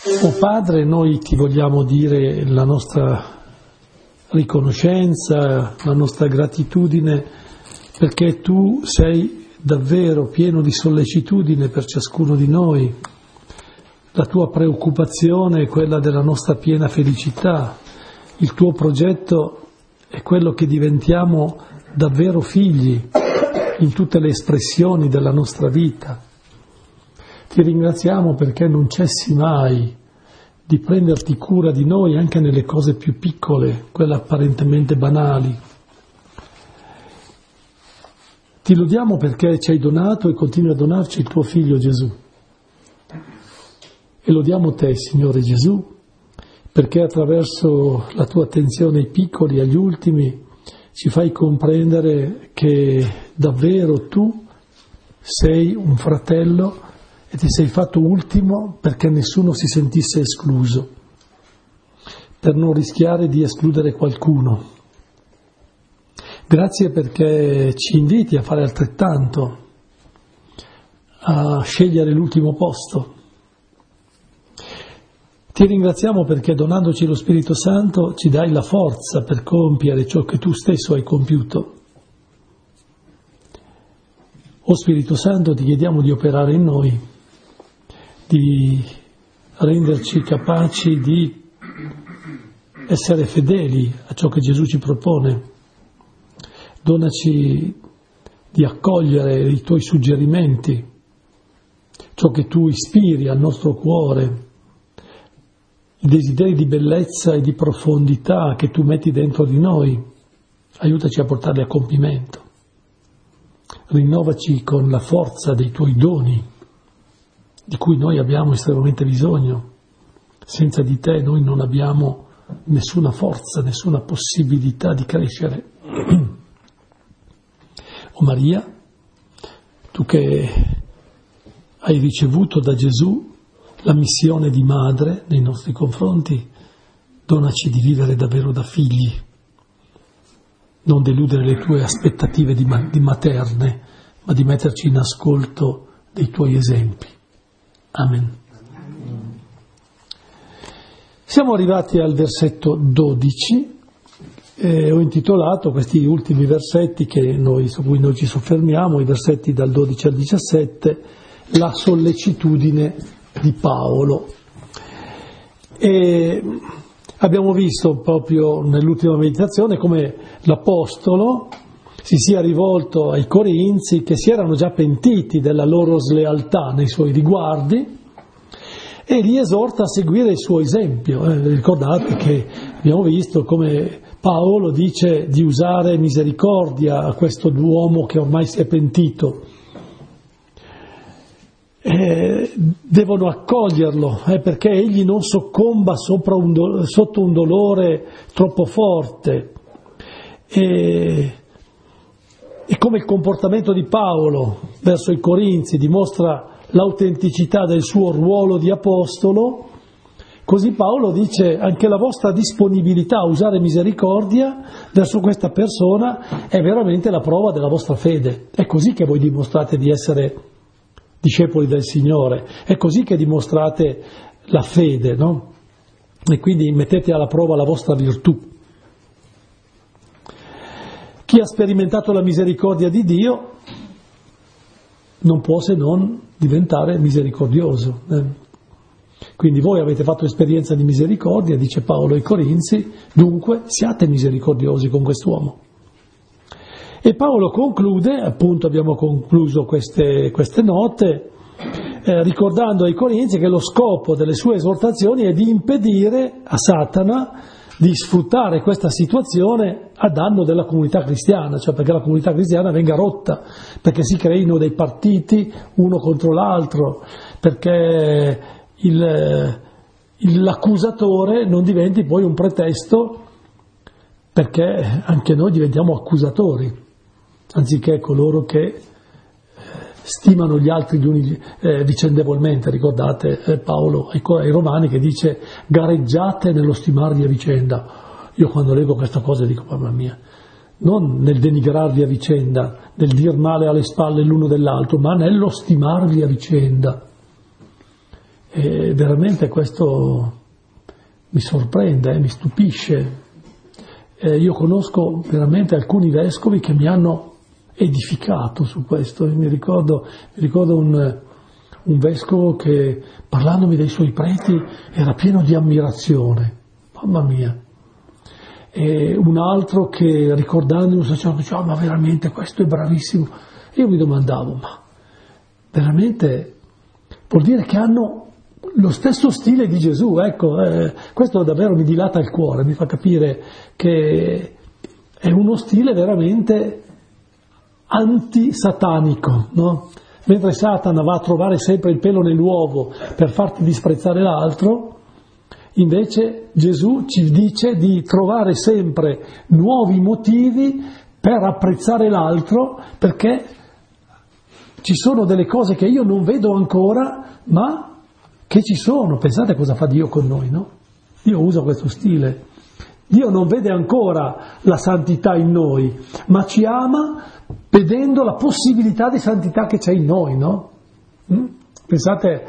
O Padre, noi ti vogliamo dire la nostra riconoscenza, la nostra gratitudine, perché tu sei davvero pieno di sollecitudine per ciascuno di noi. La tua preoccupazione è quella della nostra piena felicità. Il tuo progetto è quello che diventiamo davvero figli in tutte le espressioni della nostra vita. Ti ringraziamo perché non cessi mai di prenderti cura di noi anche nelle cose più piccole, quelle apparentemente banali. Ti lodiamo perché ci hai donato e continui a donarci il tuo Figlio Gesù. E lodiamo te, Signore Gesù, perché attraverso la tua attenzione ai piccoli, agli ultimi, ci fai comprendere che davvero tu sei un fratello e ti sei fatto ultimo perché nessuno si sentisse escluso, per non rischiare di escludere qualcuno. Grazie perché ci inviti a fare altrettanto, a scegliere l'ultimo posto. Ti ringraziamo perché donandoci lo Spirito Santo ci dai la forza per compiere ciò che tu stesso hai compiuto. O Spirito Santo, ti chiediamo di operare in noi, di renderci capaci di essere fedeli a ciò che Gesù ci propone. Donaci di accogliere i tuoi suggerimenti, ciò che tu ispiri al nostro cuore, i desideri di bellezza e di profondità che tu metti dentro di noi. Aiutaci a portarli a compimento. Rinnovaci con la forza dei tuoi doni, di cui noi abbiamo estremamente bisogno. Senza di te noi non abbiamo nessuna forza, nessuna possibilità di crescere. O Maria, tu che hai ricevuto da Gesù la missione di madre nei nostri confronti, donaci di vivere davvero da figli, non deludere le tue aspettative di materne, ma di metterci in ascolto dei tuoi esempi. Amen. Siamo arrivati al versetto 12 e ho intitolato questi ultimi versetti su cui noi ci soffermiamo, i versetti dal 12 al 17, la sollecitudine di Paolo. E abbiamo visto proprio nell'ultima meditazione come l'Apostolo si sia rivolto ai Corinzi che si erano già pentiti della loro slealtà nei suoi riguardi e li esorta a seguire il suo esempio. Ricordate che abbiamo visto come Paolo dice di usare misericordia a questo uomo che ormai si è pentito. Devono accoglierlo perché egli non soccomba sotto un dolore troppo forte e come il comportamento di Paolo verso i Corinzi dimostra l'autenticità del suo ruolo di apostolo, così Paolo dice anche la vostra disponibilità a usare misericordia verso questa persona è veramente la prova della vostra fede. È così che voi dimostrate di essere discepoli del Signore, è così che dimostrate la fede, no? E quindi mettete alla prova la vostra virtù. Chi ha sperimentato la misericordia di Dio non può se non diventare misericordioso. Quindi voi avete fatto esperienza di misericordia, dice Paolo ai Corinzi, dunque siate misericordiosi con quest'uomo. E Paolo conclude, appunto abbiamo concluso queste note, ricordando ai Corinzi che lo scopo delle sue esortazioni è di impedire a Satana di sfruttare questa situazione a danno della comunità cristiana, cioè perché la comunità cristiana venga rotta, perché si creino dei partiti uno contro l'altro, perché l'accusatore non diventi poi un pretesto perché anche noi diventiamo accusatori, anziché coloro che stimano gli altri vicendevolmente. Ricordate Paolo ai Romani che dice gareggiate nello stimarvi a vicenda. Io quando leggo questa cosa dico mamma mia, non nel denigrarvi a vicenda, nel dir male alle spalle l'uno dell'altro, ma nello stimarvi a vicenda. E veramente questo mi sorprende, mi stupisce. Io conosco veramente alcuni vescovi che mi hanno edificato su questo. Mi ricordo un vescovo che, parlandomi dei suoi preti, era pieno di ammirazione, mamma mia. E un altro che, ricordandomi un sacerdote, diceva: ma veramente questo è bravissimo. E io mi domandavo: ma veramente vuol dire che hanno lo stesso stile di Gesù? Ecco, questo davvero mi dilata il cuore, mi fa capire che è uno stile veramente antisatanico, no? Mentre Satana va a trovare sempre il pelo nell'uovo per farti disprezzare l'altro, invece Gesù ci dice di trovare sempre nuovi motivi per apprezzare l'altro, perché ci sono delle cose che io non vedo ancora, ma che ci sono. Pensate cosa fa Dio con noi, no? Dio usa questo stile. Dio non vede ancora la santità in noi, ma ci ama vedendo la possibilità di santità che c'è in noi, no? Pensate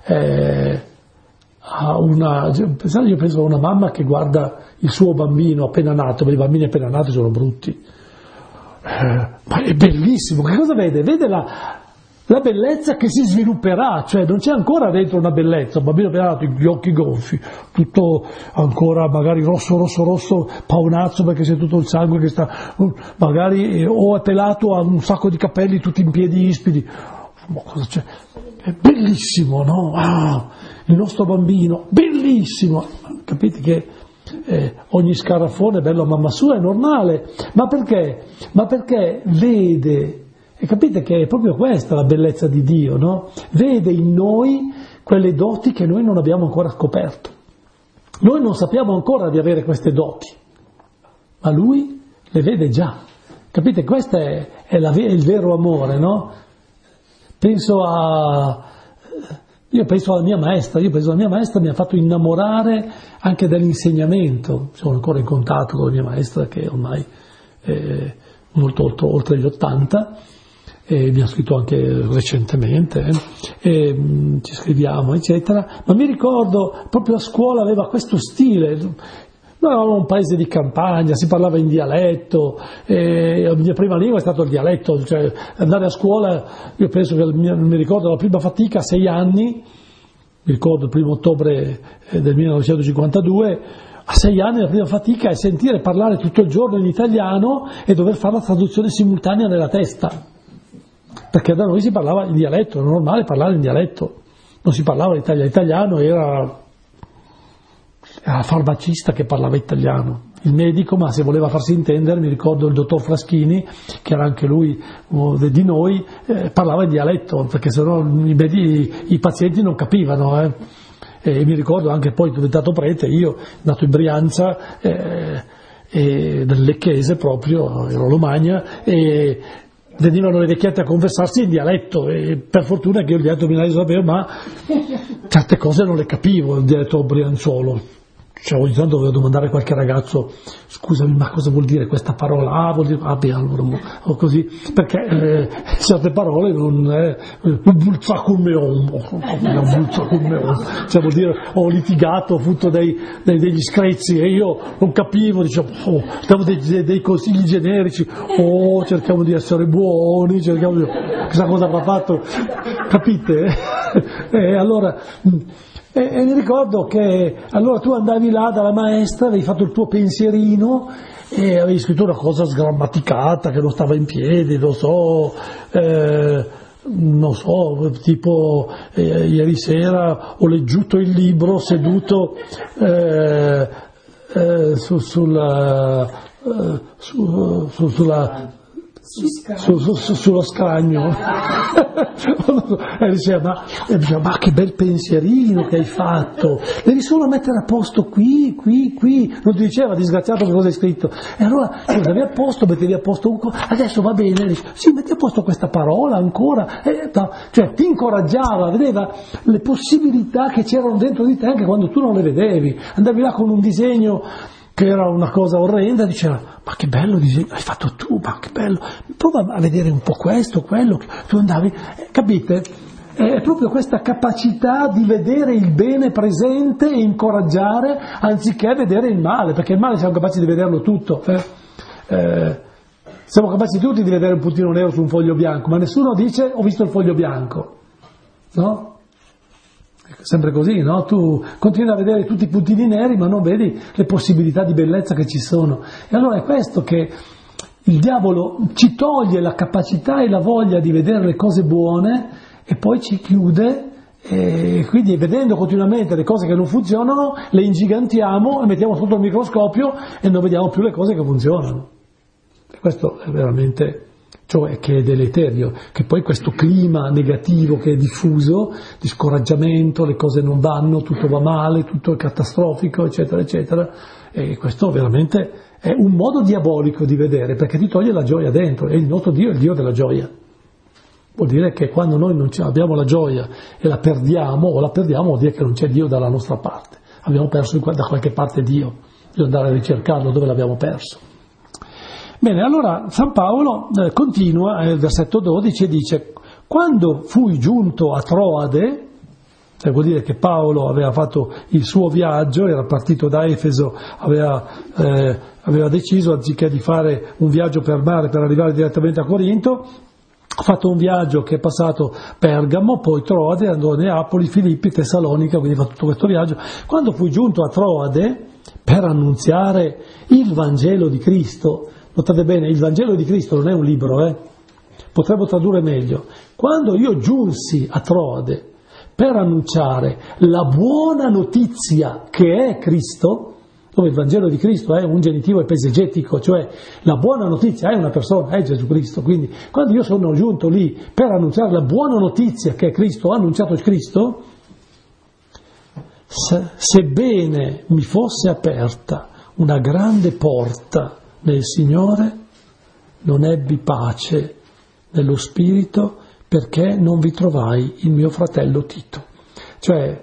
io penso a una mamma che guarda il suo bambino appena nato, perché i bambini appena nati sono brutti, ma è bellissimo. Che cosa vede? Vede la bellezza che si svilupperà, cioè non c'è ancora dentro una bellezza, un bambino appena nato, gli occhi gonfi, tutto ancora magari rosso, paonazzo perché c'è tutto il sangue che sta, magari o è pelato, ha un sacco di capelli tutti in piedi ispidi. Ma cosa c'è? È bellissimo, no? Ah, il nostro bambino, bellissimo! Capite che ogni scarafone è bello a mamma sua, è normale. Ma perché? Ma perché vede. E capite che è proprio questa la bellezza di Dio, no? Vede in noi quelle doti che noi non abbiamo ancora scoperto. Noi non sappiamo ancora di avere queste doti, ma Lui le vede già. Capite? Questo è il vero amore, no? Io penso alla mia maestra mi ha fatto innamorare anche dell'insegnamento. Sono ancora in contatto con la mia maestra, che ormai è molto oltre gli 80, e mi ha scritto anche recentemente, e ci scriviamo, eccetera. Ma mi ricordo, proprio a scuola aveva questo stile. Noi eravamo un paese di campagna, si parlava in dialetto, e la mia prima lingua è stato il dialetto, cioè andare a scuola, io penso che mi ricordo la prima fatica a 6 anni, mi ricordo il 1° ottobre del 1952, a 6 anni la prima fatica è sentire parlare tutto il giorno in italiano e dover fare la traduzione simultanea nella testa, perché da noi si parlava in dialetto, era normale parlare in dialetto, non si parlava l'italiano, era la farmacista che parlava italiano, il medico, ma se voleva farsi intendere, mi ricordo il dottor Fraschini, che era anche lui uno di noi, parlava in dialetto, perché sennò i pazienti non capivano. E mi ricordo anche poi, diventato prete, io nato in Brianza, del Lecchese proprio, ero Romagna, e venivano le vecchiette a conversarsi in dialetto, e per fortuna che io il dialetto milanese sapevo, ma certe cose non le capivo, il dialetto brianzolo. Cioè, ogni tanto dovevo domandare a qualche ragazzo: scusami, ma cosa vuol dire questa parola? Vuol dire, beh, allora, o così, perché certe parole non è cioè vuol dire ho litigato, ho avuto degli screzi, e io non capivo, dicevo, diamo dei consigli generici, cerchiamo di essere buoni, cerchiamo di... chissà cosa avrà fatto, capite? E allora... E mi ricordo che allora tu andavi là dalla maestra, avevi fatto il tuo pensierino e avevi scritto una cosa sgrammaticata che non stava in piedi, non so, tipo ieri sera ho leggiuto il libro seduto sullo scranio. E diceva, ma che bel pensierino che hai fatto, devi solo mettere a posto qui, non ti diceva, disgraziato, che cosa hai scritto, e allora mettevi a posto adesso va bene, dice, sì, metti a posto questa parola ancora, cioè ti incoraggiava, vedeva le possibilità che c'erano dentro di te anche quando tu non le vedevi. Andavi là con un disegno che era una cosa orrenda, diceva, ma che bello disegno hai fatto tu, ma che bello, prova a vedere un po' questo, quello, tu andavi, capite? è proprio questa capacità di vedere il bene presente e incoraggiare anziché vedere il male, perché il male siamo capaci di vederlo tutto. Siamo capaci tutti di vedere un puntino nero su un foglio bianco, ma nessuno dice ho visto il foglio bianco, no? Sempre così, no? Tu continui a vedere tutti i puntini neri ma non vedi le possibilità di bellezza che ci sono. E allora è questo che il diavolo ci toglie la capacità e la voglia di vedere le cose buone e poi ci chiude, e quindi vedendo continuamente le cose che non funzionano le ingigantiamo e mettiamo sotto il microscopio e non vediamo più le cose che funzionano. E questo è veramente... cioè che è deleterio, che poi questo clima negativo che è diffuso, di scoraggiamento, le cose non vanno, tutto va male, tutto è catastrofico, eccetera, eccetera, e questo veramente è un modo diabolico di vedere, perché ti toglie la gioia dentro, e il nostro Dio è il Dio della gioia. Vuol dire che quando noi non abbiamo la gioia e la perdiamo, vuol dire che non c'è Dio dalla nostra parte, abbiamo perso da qualche parte Dio, bisogna andare a ricercarlo dove l'abbiamo perso. Bene, allora San Paolo continua nel versetto 12 e dice: quando fui giunto a Troade, cioè vuol dire che Paolo aveva fatto il suo viaggio, era partito da Efeso, aveva deciso, anziché di fare un viaggio per mare per arrivare direttamente a Corinto, ha fatto un viaggio che è passato Pergamo, poi Troade, andò a Neapoli, Filippi, Tessalonica, quindi ha fatto tutto questo viaggio. Quando fui giunto a Troade per annunziare il Vangelo di Cristo, notate bene, il Vangelo di Cristo non è un libro, potremmo tradurre meglio. Quando io giunsi a Troade per annunciare la buona notizia che è Cristo, dove il Vangelo di Cristo è un genitivo esegetico, cioè la buona notizia è una persona, è Gesù Cristo. Quindi quando io sono giunto lì per annunciare la buona notizia che è Cristo, ho annunciato Cristo, sebbene mi fosse aperta una grande porta nel Signore, non ebbi pace nello spirito perché non vi trovai il mio fratello Tito. Cioè,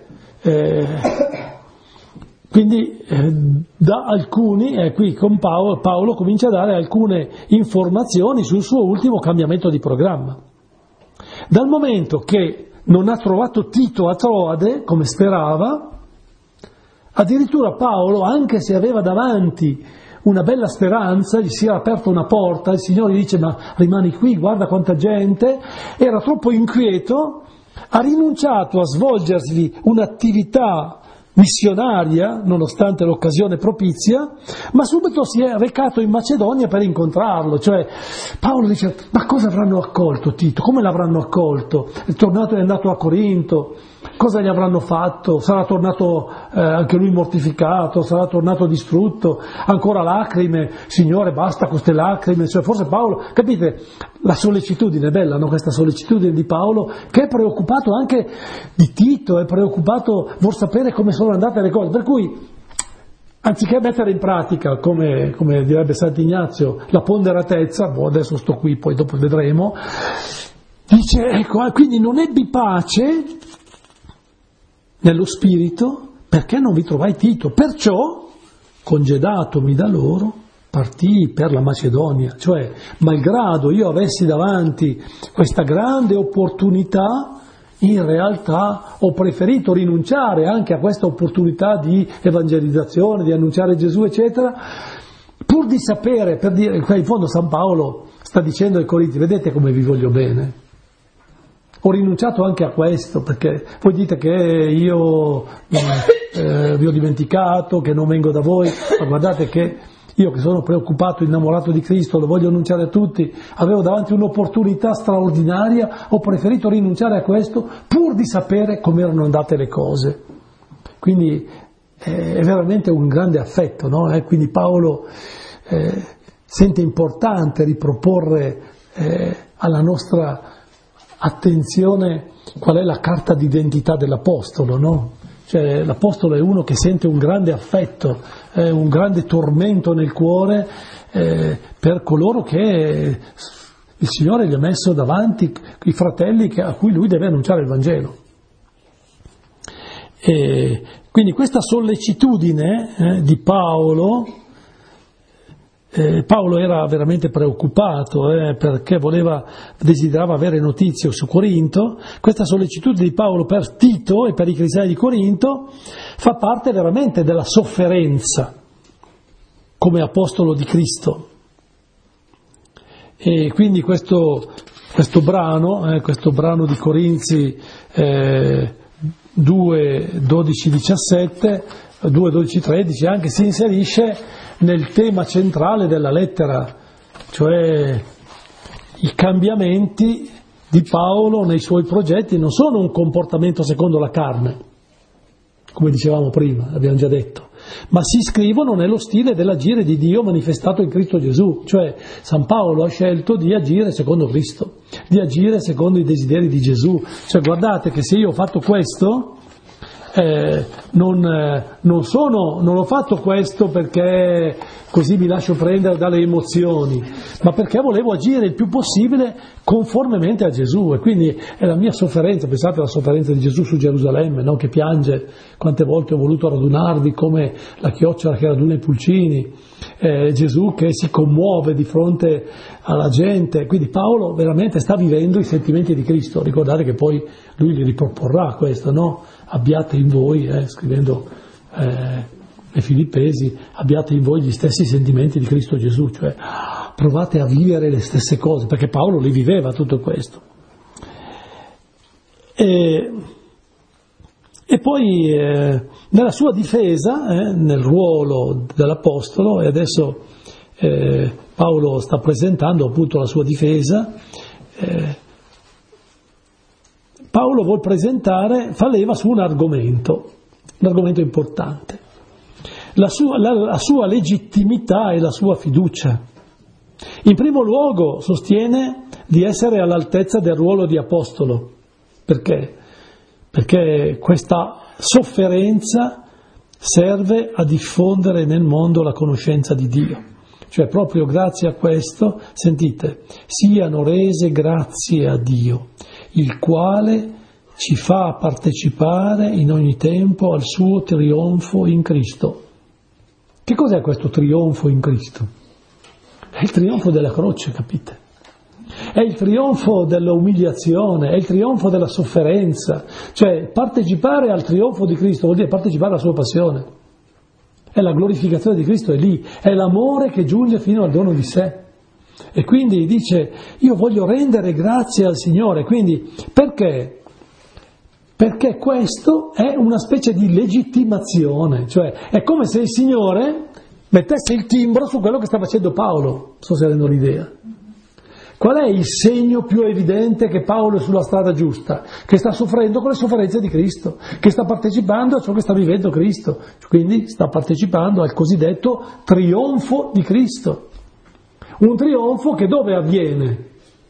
quindi da alcuni, qui con Paolo comincia a dare alcune informazioni sul suo ultimo cambiamento di programma. Dal momento che non ha trovato Tito a Troade, come sperava, addirittura Paolo, anche se aveva davanti una bella speranza, gli si era aperta una porta, il Signore gli dice ma rimani qui, guarda quanta gente, era troppo inquieto, ha rinunciato a svolgersi un'attività missionaria, nonostante l'occasione propizia, ma subito si è recato in Macedonia per incontrarlo. Cioè Paolo dice ma cosa avranno accolto Tito, come l'avranno accolto, è andato a Corinto, cosa gli avranno fatto, sarà tornato anche lui mortificato, sarà tornato distrutto, ancora lacrime, Signore basta con queste lacrime. Cioè forse Paolo, capite la sollecitudine, è bella, no? Questa sollecitudine di Paolo, che è preoccupato anche di Tito, è preoccupato, vuol sapere come sono andate le cose, per cui anziché mettere in pratica, come direbbe Sant'Ignazio, la ponderatezza, adesso sto qui, poi dopo vedremo, dice, ecco, quindi non ebbi pace nello spirito perché non vi trovai Tito, perciò, congedatomi da loro, partii per la Macedonia. Cioè, malgrado io avessi davanti questa grande opportunità, in realtà ho preferito rinunciare anche a questa opportunità di evangelizzazione, di annunciare Gesù, eccetera, pur di sapere, per dire, in fondo San Paolo sta dicendo ai Corinti, vedete come vi voglio bene. Ho rinunciato anche a questo, perché voi dite che io vi ho dimenticato, che non vengo da voi, ma guardate che io che sono preoccupato, innamorato di Cristo, lo voglio annunciare a tutti, avevo davanti un'opportunità straordinaria, ho preferito rinunciare a questo pur di sapere come erano andate le cose. Quindi è veramente un grande affetto, no? Quindi Paolo sente importante riproporre alla nostra attenzione qual è la carta d'identità dell'Apostolo, no? Cioè l'Apostolo è uno che sente un grande affetto, un grande tormento nel cuore per coloro che il Signore gli ha messo davanti, i fratelli a cui lui deve annunciare il Vangelo. E quindi questa sollecitudine di Paolo Paolo era veramente preoccupato perché desiderava avere notizie su Corinto. Questa sollecitudine di Paolo per Tito e per i cristiani di Corinto fa parte veramente della sofferenza come apostolo di Cristo. E quindi questo brano di Corinzi 2, 12, 17, 2, 12, 13 anche si inserisce nel tema centrale della lettera, cioè i cambiamenti di Paolo nei suoi progetti non sono un comportamento secondo la carne, come dicevamo prima, abbiamo già detto, ma si iscrivono nello stile dell'agire di Dio manifestato in Cristo Gesù. Cioè San Paolo ha scelto di agire secondo Cristo, di agire secondo i desideri di Gesù. Cioè guardate che se io ho fatto questo, non l'ho fatto questo perché così mi lascio prendere dalle emozioni, ma perché volevo agire il più possibile conformemente a Gesù. E quindi è la mia sofferenza. Pensate alla sofferenza di Gesù su Gerusalemme, no? Che piange: quante volte ho voluto radunarvi come la chiocciola che raduna i pulcini. Gesù che si commuove di fronte alla gente. Quindi Paolo veramente sta vivendo i sentimenti di Cristo. Ricordate che poi lui li riproporrà questo, no? Abbiate in voi, scrivendo ai Filippesi, abbiate in voi gli stessi sentimenti di Cristo Gesù, cioè provate a vivere le stesse cose, perché Paolo li viveva tutto questo. E poi nella sua difesa, nel ruolo dell'Apostolo, e adesso Paolo sta presentando appunto la sua difesa, Paolo vuol presentare, fa leva su un argomento importante, la sua legittimità e la sua fiducia. In primo luogo sostiene di essere all'altezza del ruolo di apostolo. Perché? Perché questa sofferenza serve a diffondere nel mondo la conoscenza di Dio. Cioè proprio grazie a questo, sentite, siano rese grazie a Dio, il quale ci fa partecipare in ogni tempo al suo trionfo in Cristo. Che cos'è questo trionfo in Cristo? È il trionfo della croce, capite? È il trionfo dell'umiliazione, è il trionfo della sofferenza. Cioè partecipare al trionfo di Cristo vuol dire partecipare alla sua passione. È la glorificazione di Cristo, è lì, è l'amore che giunge fino al dono di sé. E quindi dice, io voglio rendere grazie al Signore. Quindi perché? Perché questo è una specie di legittimazione, cioè è come se il Signore mettesse il timbro su quello che sta facendo Paolo. Non so se rendo l'idea. Qual è il segno più evidente che Paolo è sulla strada giusta? Che sta soffrendo con le sofferenze di Cristo, che sta partecipando a ciò che sta vivendo Cristo, quindi sta partecipando al cosiddetto trionfo di Cristo. Un trionfo che dove avviene?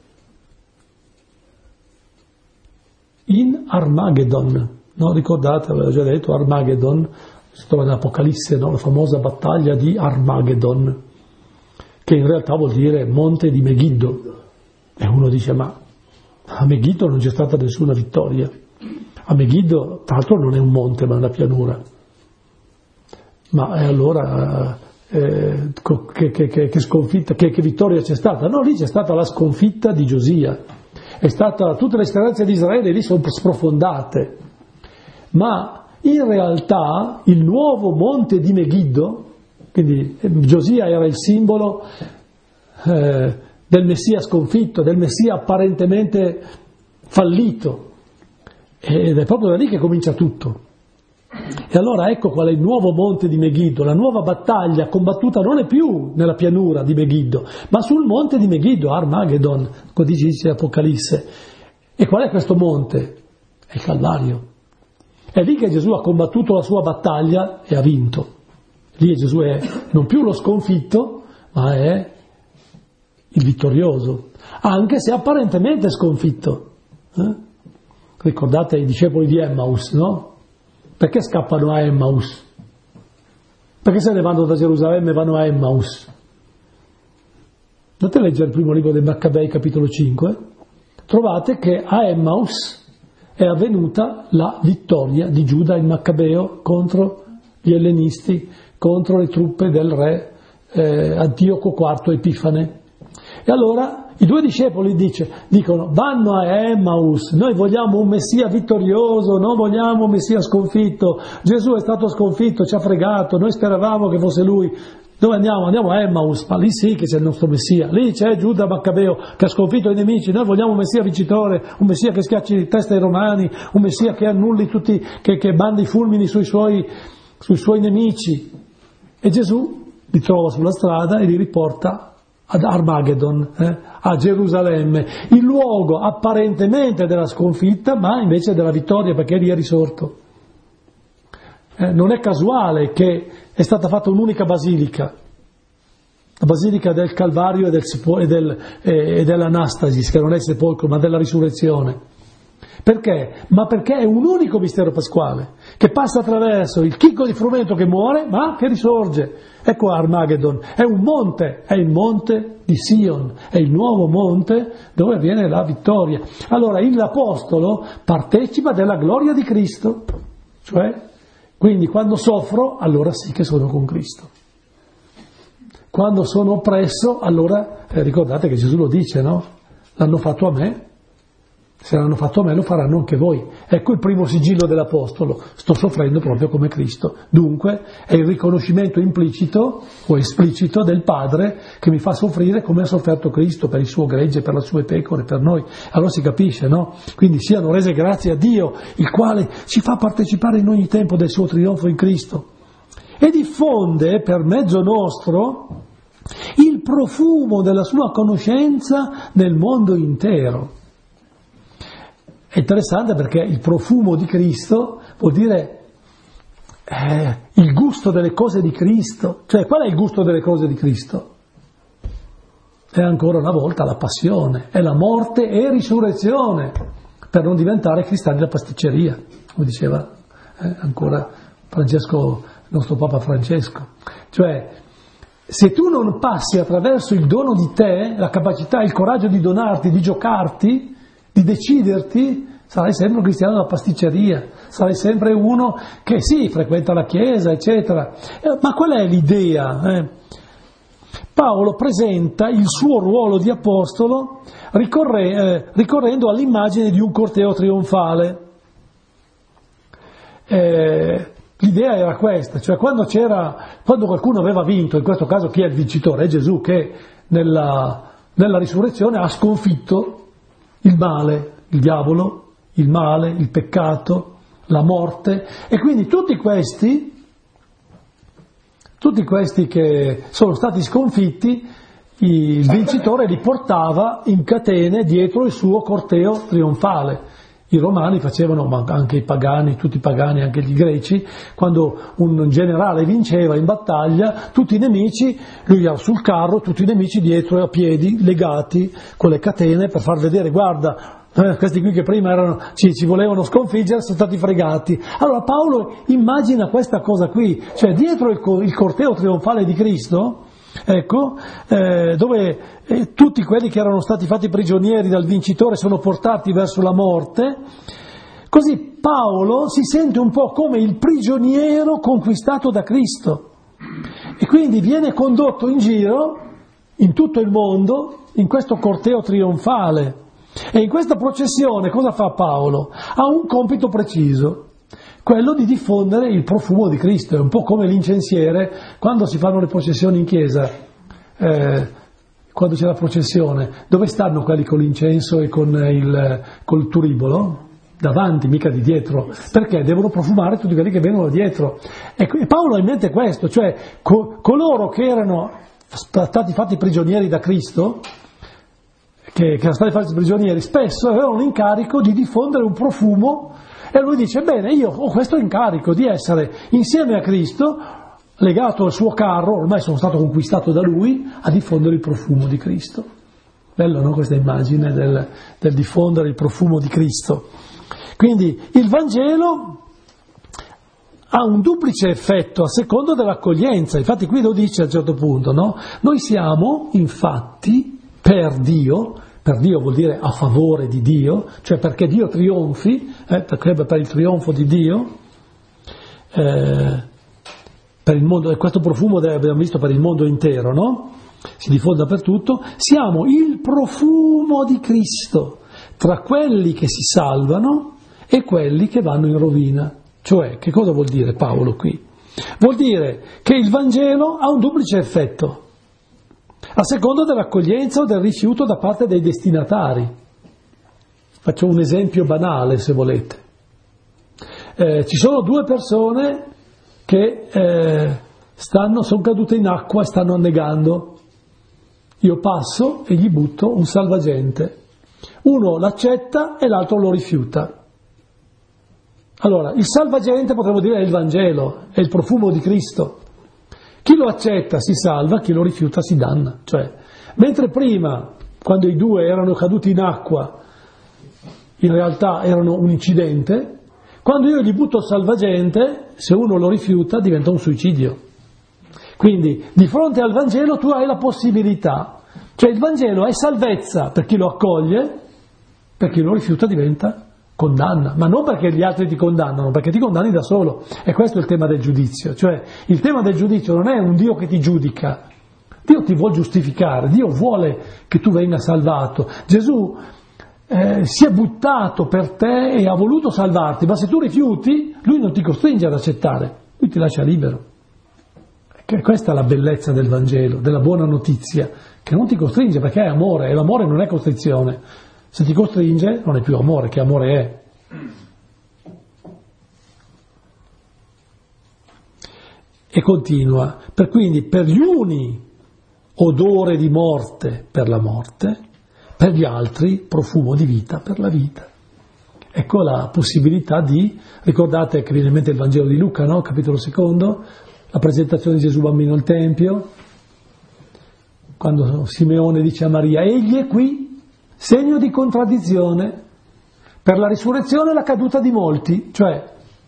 In Armageddon, no? Ricordate, avevo già detto, Armageddon, si trova nell'Apocalisse, no? La famosa battaglia di Armageddon, che in realtà vuol dire monte di Megiddo. E uno dice, ma a Megiddo non c'è stata nessuna vittoria. A Megiddo, tra l'altro, non è un monte, ma è una pianura. Ma allora che sconfitta, che vittoria c'è stata? No, lì c'è stata la sconfitta di Giosia. È stata, tutte le speranze di Israele lì sono sprofondate. Ma in realtà il nuovo monte di Megiddo, quindi Giosia era il simbolo del Messia sconfitto, del Messia apparentemente fallito, ed è proprio da lì che comincia tutto. E allora ecco qual è il nuovo monte di Megiddo, la nuova battaglia combattuta non è più nella pianura di Megiddo, ma sul monte di Megiddo, Armageddon, così dice Apocalisse. E qual è questo monte? È il Calvario. È lì che Gesù ha combattuto la sua battaglia e ha vinto. Lì Gesù è non più lo sconfitto, ma è il vittorioso, anche se apparentemente sconfitto. Ricordate i discepoli di Emmaus, no? Perché scappano a Emmaus? Perché se ne vanno da Gerusalemme e vanno a Emmaus? Andate a leggere il primo libro dei Maccabei, capitolo 5, trovate che a Emmaus è avvenuta la vittoria di Giuda il Maccabeo contro gli ellenisti, contro le truppe del re Antioco IV Epifane. E allora i due discepoli dicono: vanno a Emmaus, noi vogliamo un Messia vittorioso, non vogliamo un Messia sconfitto. Gesù è stato sconfitto, ci ha fregato, noi speravamo che fosse lui. Dove andiamo? Andiamo a Emmaus, ma lì sì che c'è il nostro Messia, lì c'è Giuda Maccabeo che ha sconfitto i nemici. Noi vogliamo un Messia vincitore, un Messia che schiacci di testa ai romani, un Messia che annulli tutti, che manda i fulmini sui suoi nemici. E Gesù li trova sulla strada e li riporta ad Armageddon, a Gerusalemme, il luogo apparentemente della sconfitta, ma invece della vittoria, perché lì è risorto. Non è casuale che è stata fatta un'unica basilica, la basilica del Calvario e dell'Anastasis, che non è il sepolcro, ma della risurrezione. Perché? Ma perché è un unico mistero pasquale, che passa attraverso il chicco di frumento che muore, ma che risorge. Ecco Armageddon, è un monte, è il monte di Sion, è il nuovo monte dove avviene la vittoria. Allora l'Apostolo partecipa della gloria di Cristo, cioè, quindi quando soffro, allora sì che sono con Cristo. Quando sono oppresso, allora, ricordate che Gesù lo dice, no? L'hanno fatto a me. Se l'hanno fatto a me lo faranno anche voi. Ecco il primo sigillo dell'Apostolo: sto soffrendo proprio come Cristo. Dunque è il riconoscimento implicito o esplicito del Padre che mi fa soffrire come ha sofferto Cristo per il suo gregge, per le sue pecore, per noi. Allora si capisce, no? Quindi siano rese grazie a Dio, il quale ci fa partecipare in ogni tempo del suo trionfo in Cristo e diffonde per mezzo nostro il profumo della sua conoscenza nel mondo intero. È interessante perché il profumo di Cristo vuol dire il gusto delle cose di Cristo. Cioè, qual è il gusto delle cose di Cristo? È ancora una volta la passione, è la morte e risurrezione, per non diventare cristiani da pasticceria, come diceva ancora Francesco, il nostro Papa Francesco. Cioè, se tu non passi attraverso il dono di te, la capacità, il coraggio di donarti, di giocarti, di deciderti, sarai sempre un cristiano da pasticceria, sarai sempre uno che sì, frequenta la chiesa, eccetera. Ma qual è l'idea? Paolo presenta il suo ruolo di apostolo ricorrendo all'immagine di un corteo trionfale. L'idea era questa, cioè quando qualcuno aveva vinto, in questo caso chi è il vincitore? È Gesù, che nella risurrezione ha sconfitto il male, il diavolo, il male, il peccato, la morte, e quindi tutti questi che sono stati sconfitti, il vincitore li portava in catene dietro il suo corteo trionfale. I romani facevano, ma anche i pagani, tutti i pagani, anche gli greci, quando un generale vinceva in battaglia, tutti i nemici, lui era sul carro, tutti i nemici dietro a piedi, legati con le catene per far vedere: guarda, questi qui che prima ci volevano sconfiggere sono stati fregati. Allora Paolo immagina questa cosa qui, cioè dietro il corteo trionfale di Cristo, ecco, dove tutti quelli che erano stati fatti prigionieri dal vincitore sono portati verso la morte. Così Paolo si sente un po' come il prigioniero conquistato da Cristo e quindi viene condotto in giro in tutto il mondo in questo corteo trionfale. E in questa processione cosa fa Paolo? Ha un compito preciso, quello di diffondere il profumo di Cristo. È un po' come l'incensiere quando si fanno le processioni in chiesa, quando c'è la processione, dove stanno quelli con l'incenso e col turibolo? Davanti, mica di dietro, perché devono profumare tutti quelli che vengono dietro. E Paolo ha in mente questo, cioè coloro che erano stati fatti prigionieri da Cristo, che erano stati fatti prigionieri, spesso avevano l'incarico di diffondere un profumo, e lui dice: bene, io ho questo incarico di essere insieme a Cristo, legato al suo carro, ormai sono stato conquistato da lui, a diffondere il profumo di Cristo. Bello, no? Questa immagine del diffondere il profumo di Cristo. Quindi il Vangelo ha un duplice effetto a seconda dell'accoglienza. Infatti qui lo dice a un certo punto, no? Noi siamo infatti per Dio vuol dire a favore di Dio, cioè perché Dio trionfi, per il trionfo di Dio, per il mondo, e questo profumo abbiamo visto per il mondo intero, no? Si diffonde dappertutto, siamo il profumo di Cristo tra quelli che si salvano e quelli che vanno in rovina. Cioè, che cosa vuol dire Paolo qui? Vuol dire che il Vangelo ha un duplice effetto, a seconda dell'accoglienza o del rifiuto da parte dei destinatari. Faccio un esempio banale, se volete. Ci sono due persone che sono cadute in acqua e stanno annegando. Io passo e gli butto un salvagente. Uno l'accetta e l'altro lo rifiuta. Allora, il salvagente potremmo dire è il Vangelo, è il profumo di Cristo. Chi lo accetta si salva, chi lo rifiuta si danna. Cioè, mentre prima, quando i due erano caduti in acqua, in realtà erano un incidente, quando io gli butto il salvagente, se uno lo rifiuta diventa un suicidio. Quindi, di fronte al Vangelo tu hai la possibilità, cioè il Vangelo è salvezza per chi lo accoglie, per chi lo rifiuta diventa condanna, ma non perché gli altri ti condannano, perché ti condanni da solo. E questo è il tema del giudizio, cioè il tema del giudizio non è un Dio che ti giudica, Dio ti vuole giustificare, Dio vuole che tu venga salvato. Gesù si è buttato per te e ha voluto salvarti, ma se tu rifiuti, Lui non ti costringe ad accettare, Lui ti lascia libero. E questa è la bellezza del Vangelo, della buona notizia, che non ti costringe perché è amore, e l'amore non è costrizione. Se ti costringe non è più amore, che amore è. E continua, quindi per gli uni odore di morte per la morte, per gli altri profumo di vita per la vita. Ecco la possibilità di, ricordate che viene in mente il Vangelo di Luca, no? Capitolo 2, la presentazione di Gesù bambino al Tempio, quando Simeone dice a Maria, egli è qui, segno di contraddizione, per la risurrezione e la caduta di molti, cioè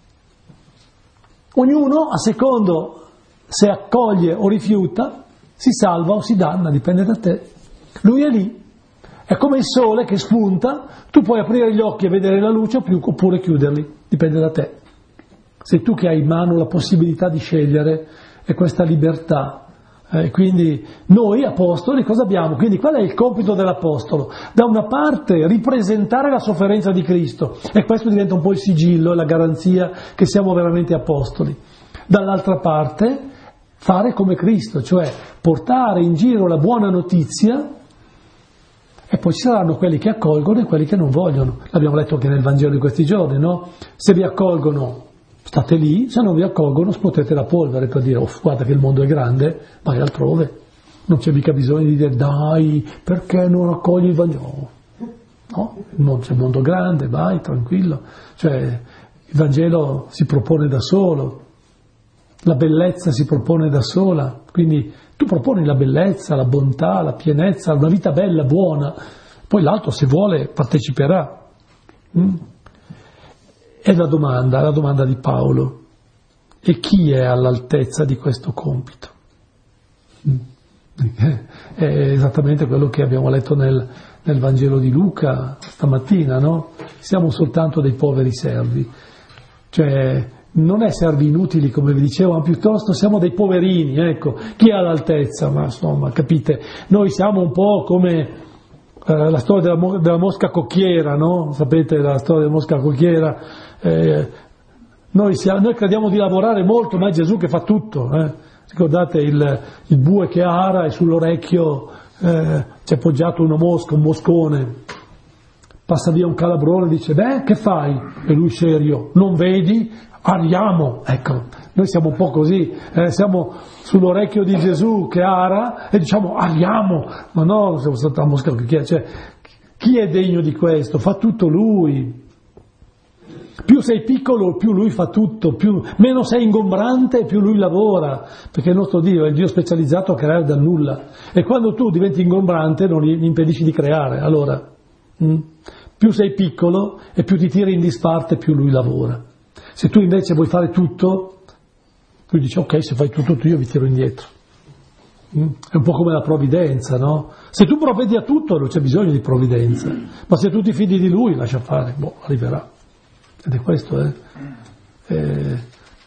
ognuno a secondo se accoglie o rifiuta, si salva o si danna, dipende da te. Lui è lì, è come il sole che spunta, tu puoi aprire gli occhi e vedere la luce oppure chiuderli, dipende da te. Sei tu che hai in mano la possibilità di scegliere e questa libertà. Quindi noi apostoli cosa abbiamo? Quindi qual è il compito dell'apostolo? Da una parte ripresentare la sofferenza di Cristo, e questo diventa un po' il sigillo e la garanzia che siamo veramente apostoli. Dall'altra parte fare come Cristo, cioè portare in giro la buona notizia, e poi ci saranno quelli che accolgono e quelli che non vogliono. L'abbiamo letto anche nel Vangelo di questi giorni, no? Se vi accolgono state lì, se non vi accolgono scuotete la polvere per dire, guarda che il mondo è grande, vai altrove. Non c'è mica bisogno di dire, dai, perché non accogli il Vangelo? No, c'è un mondo grande, vai, tranquillo. Cioè, il Vangelo si propone da solo, la bellezza si propone da sola, quindi tu proponi la bellezza, la bontà, la pienezza, una vita bella, buona, poi l'altro se vuole parteciperà. È la domanda di Paolo. E chi è all'altezza di questo compito? È esattamente quello che abbiamo letto nel Vangelo di Luca stamattina, no? Siamo soltanto dei poveri servi. Cioè, non è servi inutili, come vi dicevo, ma piuttosto siamo dei poverini, ecco. Chi è all'altezza? Ma insomma, capite, noi siamo un po' come la storia della mosca cocchiera, no? Sapete la storia della mosca cocchiera? Noi crediamo di lavorare molto, ma è Gesù che fa tutto. Ricordate il bue che ara e sull'orecchio c'è poggiato una mosca, un moscone. Passa via un calabrone e dice, beh, che fai? E lui serio, non vedi? Ariamo. Ecco, noi siamo un po' così, siamo sull'orecchio di Gesù che ara e diciamo ariamo. Ma no, siamo stati a mosca cocchiera. Cioè, chi è degno di questo? Fa tutto lui. Più sei piccolo, più lui fa tutto, meno sei ingombrante, più lui lavora, perché il nostro Dio è il Dio specializzato a creare dal nulla, e quando tu diventi ingombrante non gli impedisci di creare. Allora, più sei piccolo e più ti tiri in disparte, più lui lavora. Se tu invece vuoi fare tutto, lui dice ok, se fai tutto io vi tiro indietro. È un po' come la provvidenza, no? Se tu provvedi a tutto non c'è bisogno di provvidenza, ma se tu ti fidi di lui lascia fare, arriverà. Ed è questo, cioè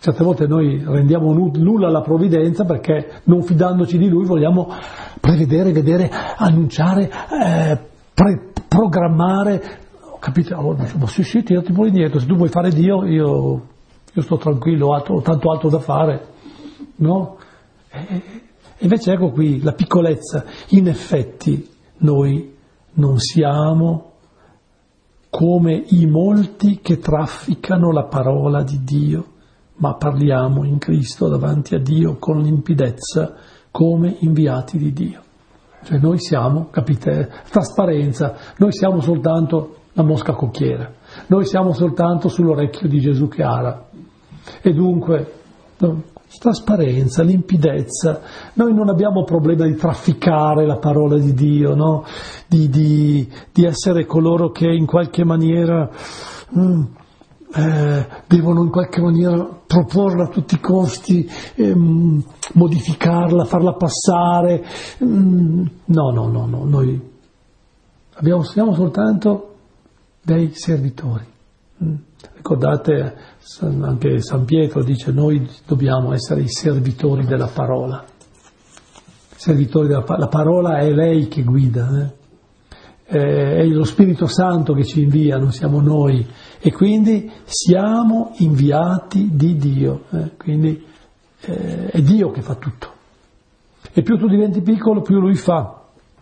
Certe volte noi rendiamo nulla la provvidenza perché non fidandoci di Lui vogliamo prevedere, vedere, annunciare, programmare. Capite? Allora diciamo, sì, tirati poi indietro, se tu vuoi fare Dio io sto tranquillo, ho tanto altro da fare, no? E invece ecco qui la piccolezza. In effetti noi non siamo come i molti che trafficano la parola di Dio, ma parliamo in Cristo davanti a Dio con limpidezza come inviati di Dio. Cioè noi siamo, capite, trasparenza, noi siamo soltanto la mosca cocchiera, noi siamo soltanto sull'orecchio di Gesù che ara. E dunque, trasparenza, limpidezza, noi non abbiamo problema di trafficare la parola di Dio, no? di essere coloro che in qualche maniera devono in qualche maniera proporla a tutti i costi, modificarla, farla passare. No, noi siamo soltanto dei servitori. Ricordate, anche San Pietro dice noi dobbiamo essere i servitori della parola. Servitori la parola è lei che guida, è lo Spirito Santo che ci invia, non siamo noi, e quindi siamo inviati di Dio, quindi è Dio che fa tutto. E più tu diventi piccolo, più Lui fa.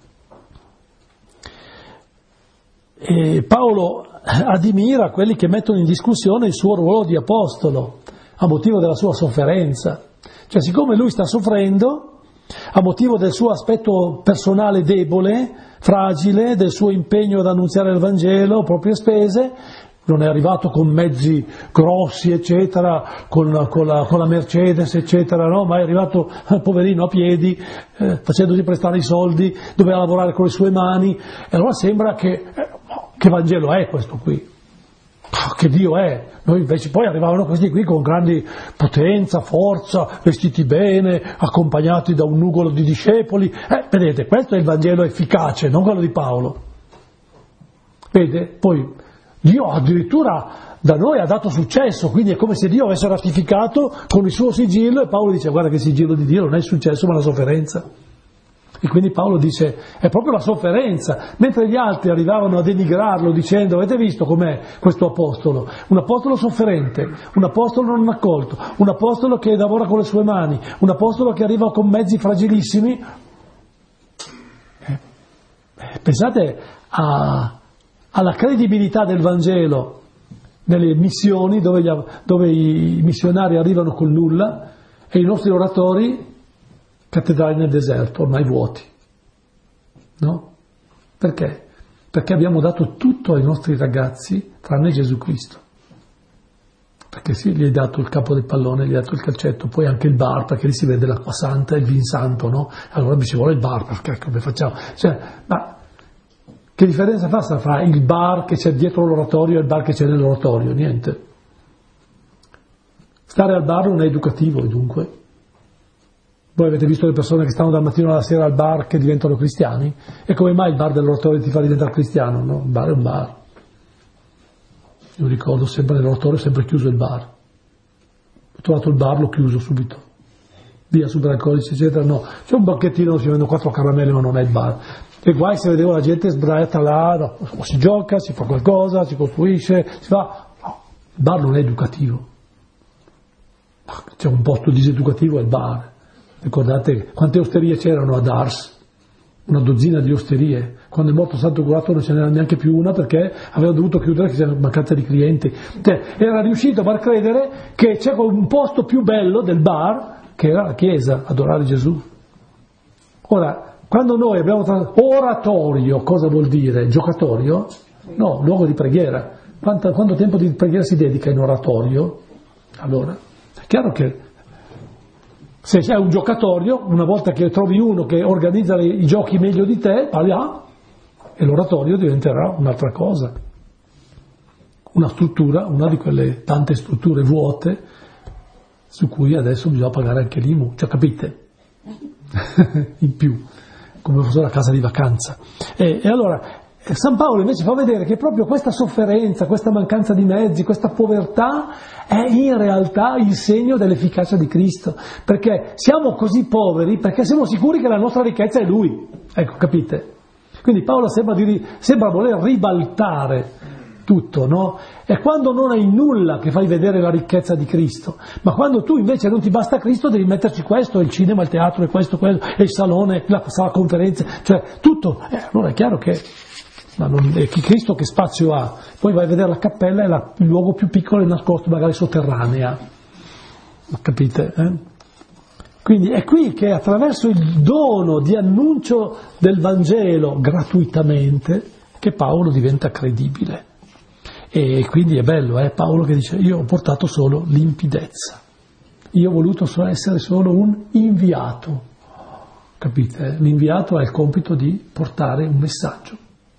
E Paolo ammira quelli che mettono in discussione il suo ruolo di apostolo a motivo della sua sofferenza. Cioè, siccome lui sta soffrendo a motivo del suo aspetto personale debole, fragile, del suo impegno ad annunziare il Vangelo a proprie spese, non è arrivato con mezzi grossi, eccetera, con la Mercedes, eccetera, no? Ma è arrivato, poverino, a piedi, facendosi prestare i soldi, doveva lavorare con le sue mani, e allora sembra che Vangelo è questo qui? Che Dio è? Noi invece poi arrivavano questi qui con grandi potenza, forza, vestiti bene, accompagnati da un nugolo di discepoli. Vedete, questo è il Vangelo efficace, non quello di Paolo. Vede? Poi Dio addirittura da noi ha dato successo, quindi è come se Dio avesse ratificato con il suo sigillo, e Paolo dice guarda che il sigillo di Dio non è il successo ma la sofferenza. E quindi Paolo dice è proprio la sofferenza, mentre gli altri arrivavano a denigrarlo dicendo avete visto com'è questo apostolo? Un apostolo sofferente, un apostolo non accolto, un apostolo che lavora con le sue mani, un apostolo che arriva con mezzi fragilissimi. Pensate alla credibilità del Vangelo nelle missioni dove i missionari arrivano col nulla e i nostri oratori cattedrali nel deserto, ormai vuoti. No? Perché? Perché abbiamo dato tutto ai nostri ragazzi tranne Gesù Cristo. Perché sì, gli hai dato il capo del pallone, gli hai dato il calcetto, poi anche il bar, perché lì si vede l'acqua santa e il vin santo, no? Allora mi ci vuole il bar, perché come facciamo? Cioè, ma che differenza fa fra il bar che c'è dietro l'oratorio e il bar che c'è nell'oratorio? Niente. Stare al bar non è educativo, e dunque. Voi avete visto le persone che stanno dal mattino alla sera al bar che diventano cristiani? E come mai il bar dell'oratorio ti fa diventare cristiano? No? Il bar è un bar. Io ricordo sempre nell'oratorio, sempre chiuso il bar. Ho trovato il bar, l'ho chiuso subito. Via, super alcolici, eccetera. No, c'è un banchettino, si vendono 4 caramelle, ma non è il bar. E guai se vedevo la gente sdraiata là, no, o si gioca, si fa qualcosa, si costruisce, si fa. No, il bar non è educativo. C'è un posto diseducativo, è il bar. Ricordate quante osterie c'erano ad Ars? Una dozzina di osterie. Quando è morto Santo Curato non ce n'era neanche più una perché aveva dovuto chiudere perché c'era mancanza di clienti. Cioè, era riuscito a far credere che c'era un posto più bello del bar che era la chiesa, adorare Gesù. Ora, quando noi abbiamo oratorio, cosa vuol dire? Giocatorio? No, luogo di preghiera. Quanto tempo di preghiera si dedica in oratorio? Allora, è chiaro che se c'è un giocatorio, una volta che trovi uno che organizza i giochi meglio di te, parliamo, e l'oratorio diventerà un'altra cosa. Una struttura, una di quelle tante strutture vuote su cui adesso bisogna pagare anche l'IMU, cioè capite? In più, come fosse la casa di vacanza. E allora, San Paolo invece fa vedere che proprio questa sofferenza, questa mancanza di mezzi, questa povertà è in realtà il segno dell'efficacia di Cristo, perché siamo così poveri perché siamo sicuri che la nostra ricchezza è Lui, ecco, capite? Quindi Paolo sembra voler ribaltare tutto, no? È quando non hai nulla che fai vedere la ricchezza di Cristo, ma quando tu invece non ti basta Cristo devi metterci questo, il cinema, il teatro, e questo, quello, e il salone, la sala conferenze, cioè tutto. Allora è chiaro che Cristo che spazio ha? Poi vai a vedere la cappella, è il luogo più piccolo e nascosto, magari sotterranea, capite? Quindi è qui che attraverso il dono di annuncio del Vangelo gratuitamente che Paolo diventa credibile. E quindi è bello, Paolo che dice: io ho portato solo limpidezza, io ho voluto essere solo un inviato, capite? L'inviato ha il compito di portare un messaggio.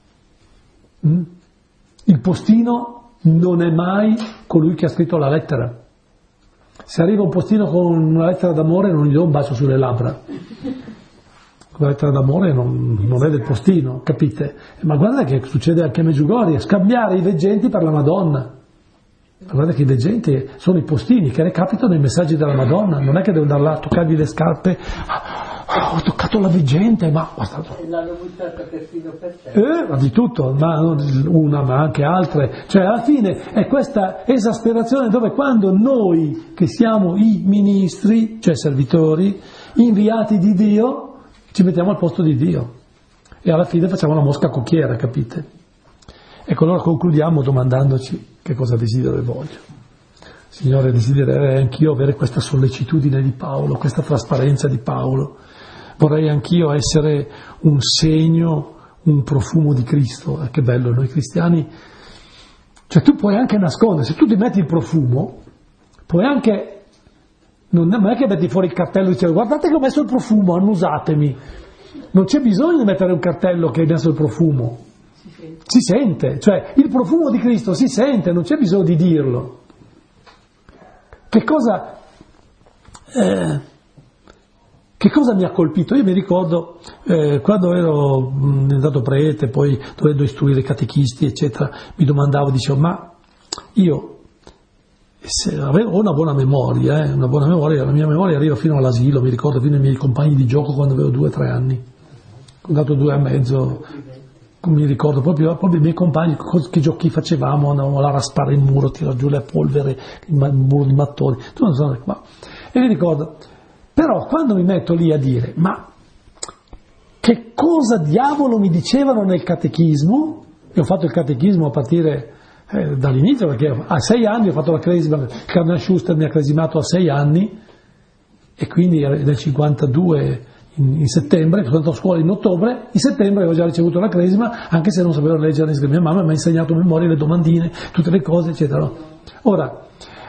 Il postino non è mai colui che ha scritto la lettera. Se arriva un postino con una lettera d'amore non gli do un bacio sulle labbra. La lettera d'amore non è del postino, capite? Ma guarda che succede anche a Medjugorje, scambiare i veggenti per la Madonna. Guarda che i veggenti sono i postini che recapitano i messaggi della Madonna, non è che devo andare là a toccargli le scarpe. Ho toccato la veggente, ma e l'hanno buttata perfino per te. Ma di tutto, ma non una, ma anche altre. Cioè alla fine è questa esasperazione dove quando noi, che siamo i ministri, cioè servitori, inviati di Dio, ci mettiamo al posto di Dio e alla fine facciamo la mosca cocchiera, capite? Ecco, allora concludiamo domandandoci che cosa desidero e voglio. Signore, desidererei anch'io avere questa sollecitudine di Paolo, questa trasparenza di Paolo. Vorrei anch'io essere un segno, un profumo di Cristo. Che bello, noi cristiani. Cioè tu puoi anche nascondere, se tu ti metti il profumo, puoi anche... Non è che metti fuori il cartello e dici: guardate che ho messo il profumo, annusatemi. Non c'è bisogno di mettere un cartello che hai messo il profumo. Si sente, cioè il profumo di Cristo si sente, non c'è bisogno di dirlo. Che cosa mi ha colpito? Io mi ricordo quando ero diventato prete, poi dovendo istruire i catechisti, eccetera, mi domandavo, dicevo: ma io avevo una buona memoria, la mia memoria arriva fino all'asilo, mi ricordo fino ai miei compagni di gioco quando avevo 2 o 3 anni, ho dato 2 e mezzo, mi ricordo proprio i miei compagni, che giochi facevamo, andavamo là a raspare il muro, tirare giù le polvere, il muro di mattoni, e mi ricordo, però quando mi metto lì a dire: ma che cosa diavolo mi dicevano nel catechismo, e ho fatto il catechismo a partire dall'inizio, perché a 6 anni ho fatto la cresima, Cardinal Schuster mi ha cresimato a 6 anni, e quindi nel 52 in settembre, sono andato a scuola in ottobre, in settembre avevo già ricevuto la cresima, anche se non sapevo leggere né scrivere. Mia mamma mi ha insegnato a memoria le domandine, tutte le cose, eccetera. Ora,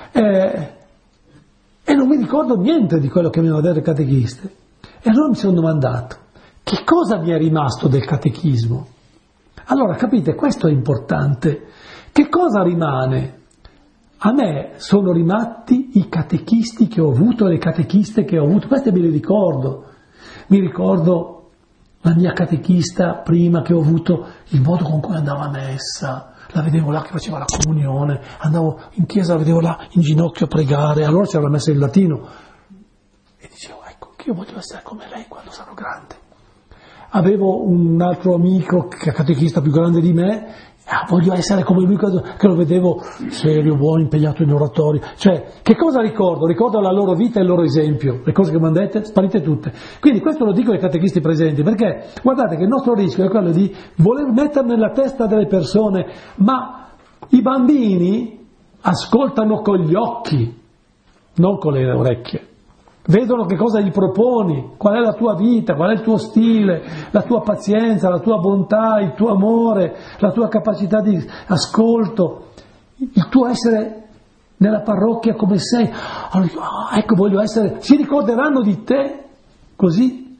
e non mi ricordo niente di quello che mi avevano detto i catechisti. E allora mi sono domandato: che cosa mi è rimasto del catechismo? Allora, capite, questo è importante. Che cosa rimane? A me sono rimasti i catechisti che ho avuto e le catechiste che ho avuto, queste me le ricordo. Mi ricordo la mia catechista prima che ho avuto, il modo con cui andava a messa, la vedevo là che faceva la comunione, andavo in chiesa, la vedevo là in ginocchio a pregare, allora c'era la messa in latino. E dicevo: ecco, che io voglio essere come lei quando sarò grande. Avevo un altro amico, che è catechista più grande di me, voglio essere come lui, che lo vedevo serio, buono, impegnato in oratorio. Cioè, che cosa ricordo? Ricordo la loro vita e il loro esempio. Le cose che mi hanno dette, sparite tutte. Quindi questo lo dico ai catechisti presenti, perché guardate che il nostro rischio è quello di voler mettere nella testa delle persone: ma i bambini ascoltano con gli occhi, non con le orecchie. Vedono che cosa gli proponi, qual è la tua vita, qual è il tuo stile, la tua pazienza, la tua bontà, il tuo amore, la tua capacità di ascolto, il tuo essere nella parrocchia come sei. Allora, ecco, voglio essere, si ricorderanno di te così.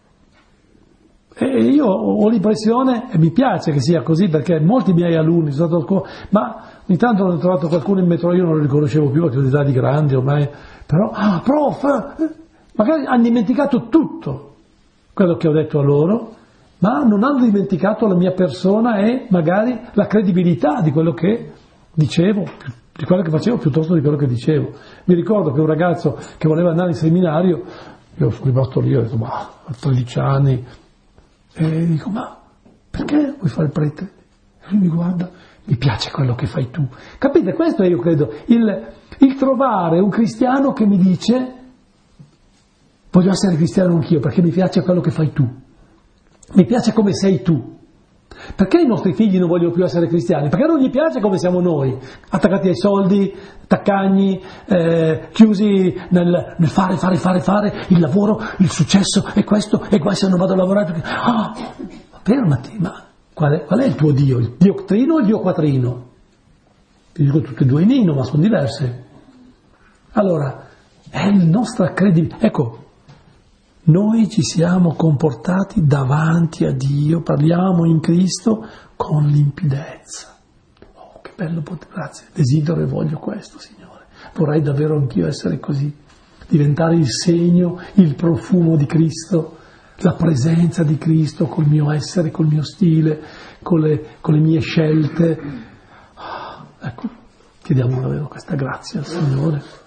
E io ho l'impressione, e mi piace che sia così, perché molti miei alunni sono stato, ma ogni tanto ho trovato qualcuno in metro, io non lo riconoscevo più perché ho età di grandi ormai. Però, prof, magari hanno dimenticato tutto quello che ho detto a loro ma non hanno dimenticato la mia persona e magari la credibilità di quello che dicevo, di quello che facevo piuttosto di quello che dicevo. Mi ricordo che un ragazzo che voleva andare in seminario, io sono rimasto lì, ho detto, ma a 13 anni, e dico, ma perché vuoi fare il prete? E lui mi guarda, mi piace quello che fai tu. Capite? Questo è, io credo, il trovare un cristiano che mi dice, voglio essere cristiano anch'io perché mi piace quello che fai tu. Mi piace come sei tu. Perché i nostri figli non vogliono più essere cristiani? Perché non gli piace come siamo noi, attaccati ai soldi, taccagni, chiusi nel fare, il lavoro, il successo, e questo, e qua se non vado a lavorare perché... fermati, ma qual è il tuo Dio? Il Dio trino o il Dio quattrino? Ti dico tutte e due in Nino, ma sono diverse. Allora, è la nostra credibilità. Ecco, noi ci siamo comportati davanti a Dio, parliamo in Cristo con limpidezza. Oh, che bello, grazie, desidero e voglio questo, Signore. Vorrei davvero anch'io essere così, diventare il segno, il profumo di Cristo, la presenza di Cristo col mio essere, col mio stile, con le mie scelte. Ecco, chiediamo davvero questa grazia al Signore.